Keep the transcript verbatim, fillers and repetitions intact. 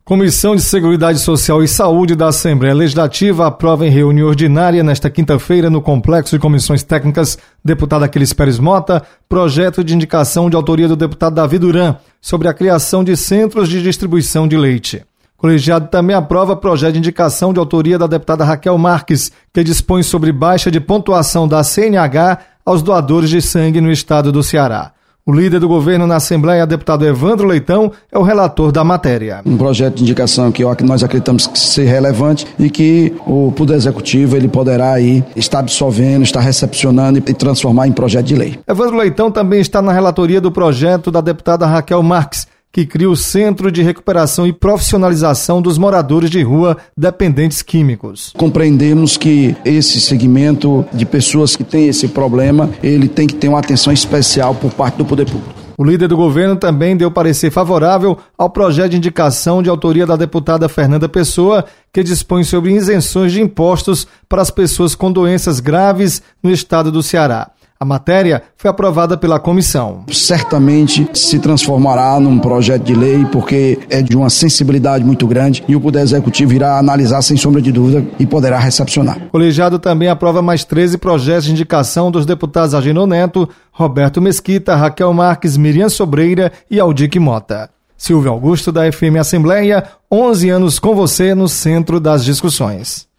Comissão de Seguridade Social e Saúde da Assembleia Legislativa aprova em reunião ordinária nesta quinta-feira no Complexo de Comissões Técnicas, deputado Aquiles Pérez Mota, projeto de indicação de autoria do deputado Davi Duran sobre a criação de centros de distribuição de leite. O colegiado também aprova projeto de indicação de autoria da deputada Raquel Marques, que dispõe sobre baixa de pontuação da C N H aos doadores de sangue no estado do Ceará. O líder do governo na Assembleia, deputado Evandro Leitão, é o relator da matéria. Um projeto de indicação que nós acreditamos que ser relevante e que o Poder Executivo ele poderá aí estar absorvendo, estar recepcionando e transformar em projeto de lei. Evandro Leitão também está na relatoria do projeto da deputada Raquel Marques, que cria o Centro de Recuperação e Profissionalização dos Moradores de Rua Dependentes Químicos. Compreendemos que esse segmento de pessoas que têm esse problema, ele tem que ter uma atenção especial por parte do poder público. O líder do governo também deu parecer favorável ao projeto de indicação de autoria da deputada Fernanda Pessoa, que dispõe sobre isenções de impostos para as pessoas com doenças graves no estado do Ceará. A matéria foi aprovada pela comissão. Certamente se transformará num projeto de lei porque é de uma sensibilidade muito grande e o Poder Executivo irá analisar sem sombra de dúvida e poderá recepcionar. O colegiado também aprova mais treze projetos de indicação dos deputados Agenor Neto, Roberto Mesquita, Raquel Marques, Miriam Sobreira e Aldique Mota. Silvio Augusto da F M Assembleia, onze anos com você no centro das discussões.